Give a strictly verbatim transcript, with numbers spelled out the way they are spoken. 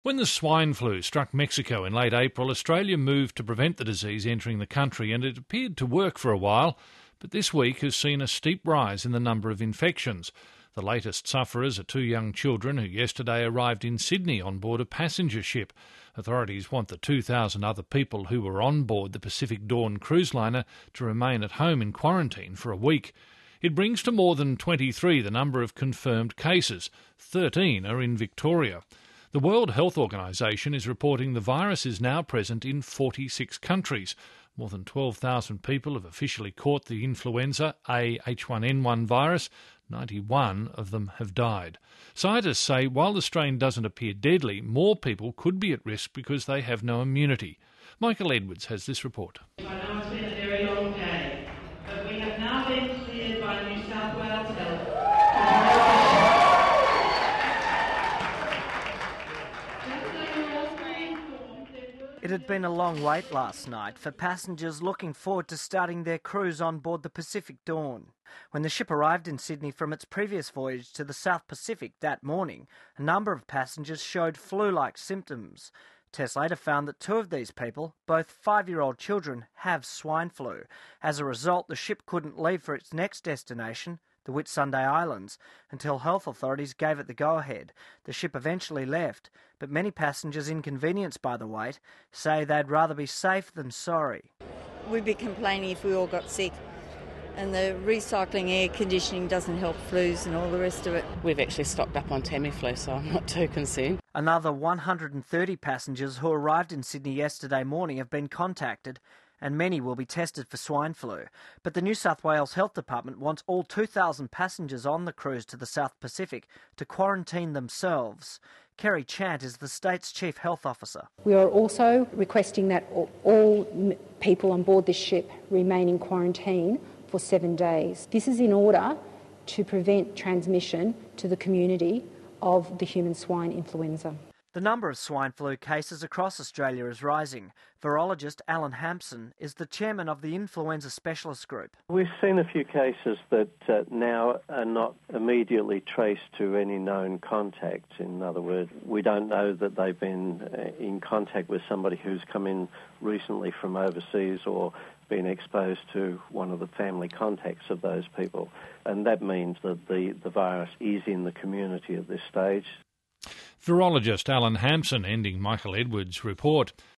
When the swine flu struck Mexico in late April, Australia moved to prevent the disease entering the country, and it appeared to work for a while, but this week has seen a steep rise in the number of infections. The latest sufferers are two young children who yesterday arrived in Sydney on board a passenger ship. Authorities want the two thousand other people who were on board the Pacific Dawn cruise liner to remain at home in quarantine for a week. It brings to more than twenty-three the number of confirmed cases. thirteen are in Victoria. The World Health Organization is reporting the virus is now present in forty-six countries. More than twelve thousand people have officially caught the influenza A H one N one virus. ninety-one of them have died. Scientists say while the strain doesn't appear deadly, more people could be at risk because they have no immunity. Michael Edwards has this report. I know it's been a very long day, but we have now been cleared by New South Wales Health. It had been a long wait last night for passengers looking forward to starting their cruise on board the Pacific Dawn. When the ship arrived in Sydney from its previous voyage to the South Pacific that morning, a number of passengers showed flu-like symptoms. Tests later found that two of these people, both five-year-old children, have swine flu. As a result, the ship couldn't leave for its next destination, the Whitsunday Islands, until health authorities gave it the go-ahead. The ship eventually left, but many passengers inconvenienced by the wait say they'd rather be safe than sorry. We'd be complaining if we all got sick, and the recycling air conditioning doesn't help flus and all the rest of it. We've actually stocked up on Tamiflu, so I'm not too concerned. Another one hundred thirty passengers who arrived in Sydney yesterday morning have been contacted, and many will be tested for swine flu. But the New South Wales Health Department wants all two thousand passengers on the cruise to the South Pacific to quarantine themselves. Kerry Chant is the state's chief health officer. We are also requesting that all people on board this ship remain in quarantine for seven days. This is in order to prevent transmission to the community of the human swine influenza. The number of swine flu cases across Australia is rising. Virologist Alan Hampson is the chairman of the Influenza Specialist Group. We've seen a few cases that uh, now are not immediately traced to any known contacts. In other words, we don't know that they've been uh, in contact with somebody who's come in recently from overseas or been exposed to one of the family contacts of those people. And that means that the, the virus is in the community at this stage. Virologist Alan Hampson ending Michael Edwards' report.